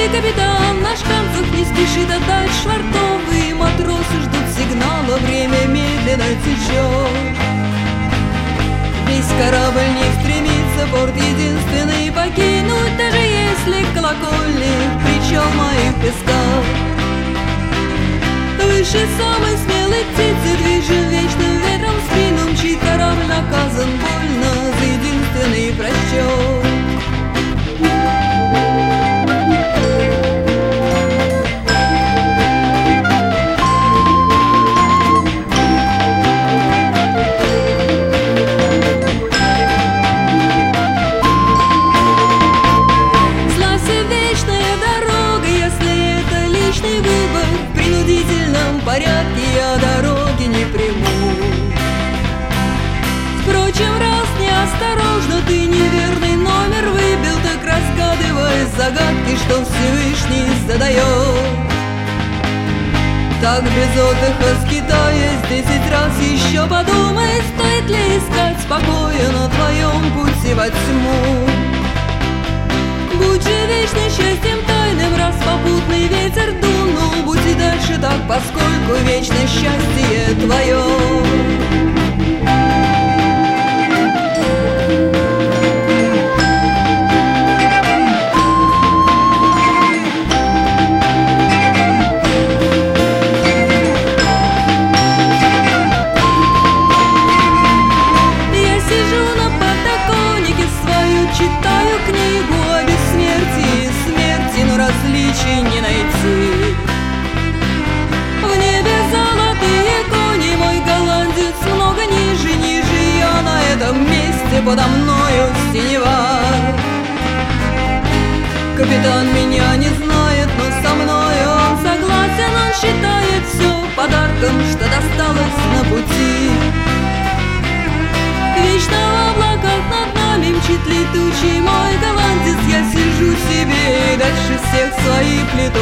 капитан наш Камцев не спешит отдать швартовые, матросы ждут сигнала, время медленно течет. Весь корабль не стремится порт единственный покинуть, даже если колокольни причал моих песках. Выше самой смелой птицы движем вечным ветром в спину, мчит корабль наказан больно за единственный просчет. В порядке я дороги не приму. Впрочем, раз неосторожно ты неверный номер выбил, так разгадывай загадки, что Всевышний задает. Так без отдыха скитаясь 10 раз еще подумай, стоит ли искать покоя на твоем пути во тьму. Будь же вечно счастьем тайным, раз попутный ветер дунул, будь и дальше так, поскольку вечно счастье твое. Я сижу на подоконнике свою, читаю книгу о бессмертии и смерти, но различий не найти. В небе золотые кони, мой голландец много ниже, ниже, я на этом месте, подо мною синева. Капитан меня не знает, но со мною он согласен, он считает все подарком, что досталось на пути. Вечно в облаках над нами мчит летучий мой голландец, я сижу себе и дальше всех своих плету